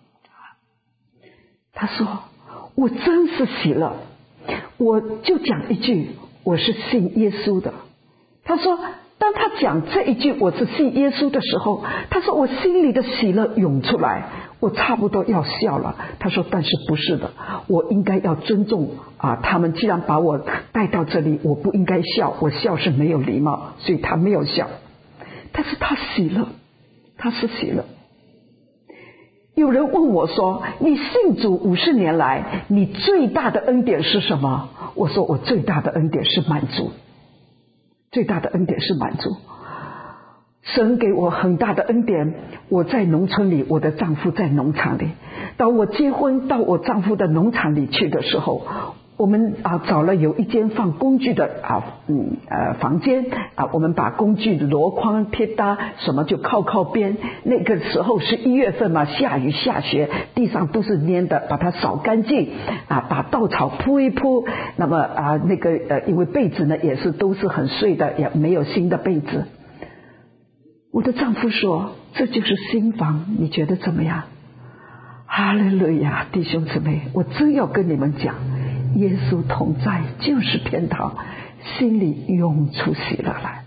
Speaker 1: 她说：“我真是喜乐，我就讲一句，我是信耶稣的。”他说当他讲这一句我是信耶稣的时候，他说我心里的喜乐涌出来，我差不多要笑了。他说但是不是的，我应该要尊重啊，他们既然把我带到这里，我不应该笑，我笑是没有礼貌，所以他没有笑。但是他喜乐，他是喜乐。有人问我说你信主五十年来，你最大的恩典是什么？我说我最大的恩典是满足，最大的恩典是满足。神给我很大的恩典，我在农村里，我的丈夫在农场里。当我结婚到我丈夫的农场里去的时候，我们啊找了有一间放工具的啊嗯呃房间啊，我们把工具箩筐撇搭什么就靠靠边。那个时候是一月份嘛，下雨下雪，地上都是粘的，把它扫干净啊，把稻草铺一铺。那么啊那个呃因为被子呢也是都是很碎的，也没有新的被子。我的丈夫说这就是新房，你觉得怎么样？哈利路亚，弟兄姊妹，我真要跟你们讲，耶稣同在就是天堂，心里涌出喜乐来。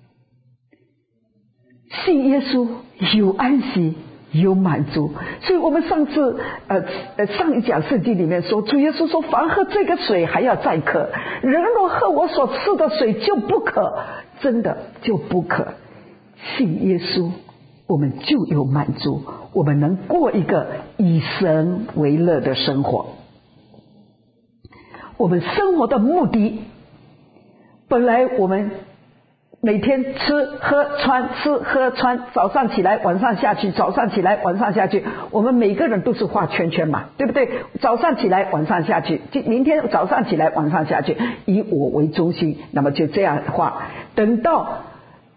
Speaker 1: 信耶稣有安息有满足。所以我们上次呃呃上一讲圣经里面说，主耶稣说凡喝这个水还要再渴，人若喝我所赐的水就不渴，真的就不渴。信耶稣我们就有满足，我们能过一个以神为乐的生活。我们生活的目的，本来我们每天吃喝穿吃喝穿，早上起来晚上下去，早上起来晚上下去，我们每个人都是画圈圈嘛，对不对？早上起来晚上下去，明天早上起来晚上下去，以我为中心，那么就这样画。等到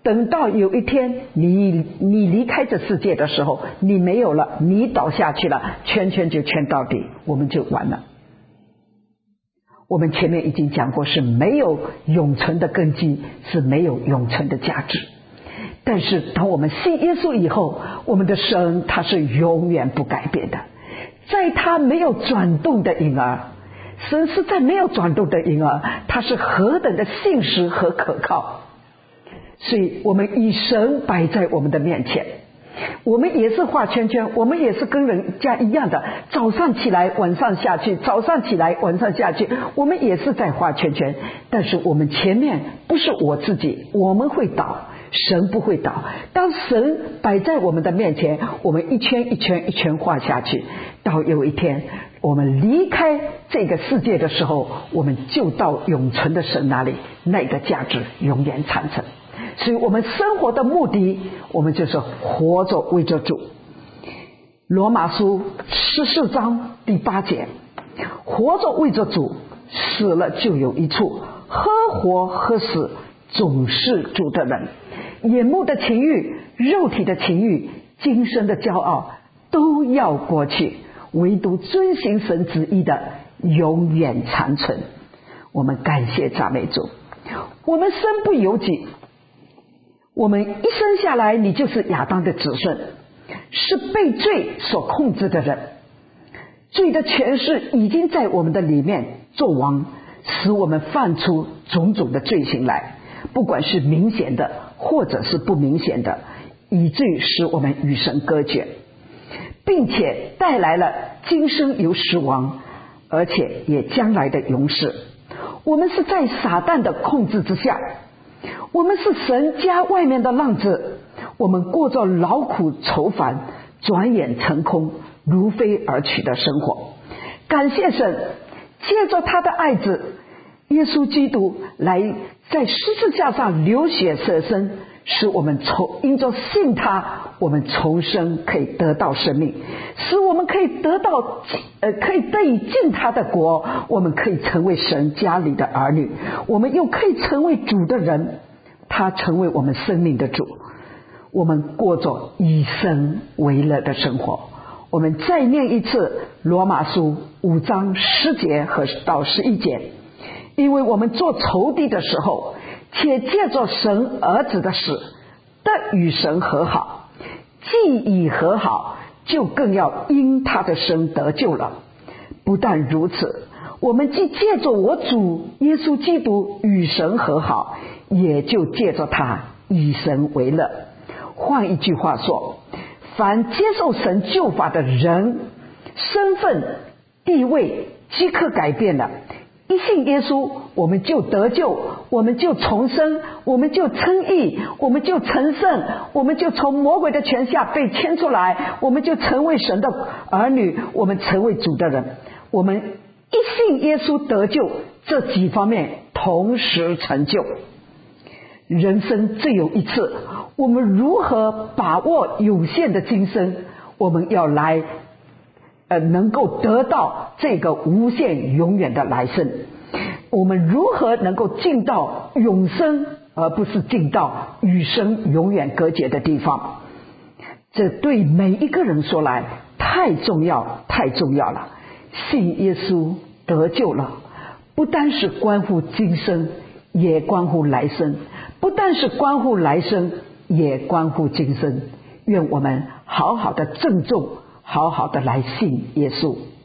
Speaker 1: 等到有一天你你离开这世界的时候，你没有了，你倒下去了，圈圈就圈到底，我们就完了。我们前面已经讲过，是没有永存的根基，是没有永存的价值。但是当我们信耶稣以后，我们的神他是永远不改变的，在他没有转动的婴儿，神是在没有转动的婴儿，他是何等的信实和可靠。所以我们以神摆在我们的面前，我们也是画圈圈，我们也是跟人家一样的，早上起来晚上下去，早上起来晚上下去，我们也是在画圈圈。但是我们前面不是我自己，我们会倒，神不会倒。当神摆在我们的面前，我们一圈一圈一圈画下去，到有一天我们离开这个世界的时候，我们就到永存的神那里，那个价值永远传承。所以我们生活的目的，我们就是活着为着主。罗马书十四章第八节，活着为着主，死了就有一处，何活何死总是主的人。眼目的情欲，肉体的情欲，今生的骄傲都要过去，唯独遵行神旨意的永远长存。我们感谢赞美主。我们身不由己，我们一生下来，你就是亚当的子孙，是被罪所控制的人。罪的权势已经在我们的里面作王，使我们犯出种种的罪行来，不管是明显的或者是不明显的，以至于使我们与神隔绝，并且带来了今生有死亡，而且也将来的永世。我们是在撒旦的控制之下，我们是神家外面的浪子，我们过着劳苦愁烦，转眼成空，如飞而去的生活。感谢神，借着他的爱子耶稣基督来在十字架上流血舍身，使我们从因着信他，我们重生，可以得到生命，使我们可以得到呃，可以得以进他的国，我们可以成为神家里的儿女，我们又可以成为主的人，他成为我们生命的主。我们过着以神为乐的生活。我们再念一次罗马书五章十节和到十一节，因为我们做仇敌的时候，且借着神儿子的死得与神和好，既已和好，就更要因他的生得救了。不但如此，我们既借着我主耶稣基督与神和好，也就借着他以神为乐。换一句话说，凡接受神救法的人，身份地位即刻改变了。一信耶稣，我们就得救，我们就重生，我们就称义，我们就成圣，我们就从魔鬼的权下被牵出来，我们就成为神的儿女，我们成为主的人。我们一信耶稣得救，这几方面同时成就。人生只有一次，我们如何把握有限的今生？我们要来呃，能够得到这个无限永远的来生。我们如何能够进到永生，而不是进到与生永远隔绝的地方？这对每一个人说来太重要太重要了。信耶稣得救了，不单是关乎今生，也关乎来生，不但是关乎来生，也关乎今生。愿我们好好的郑重，好好的来信耶稣。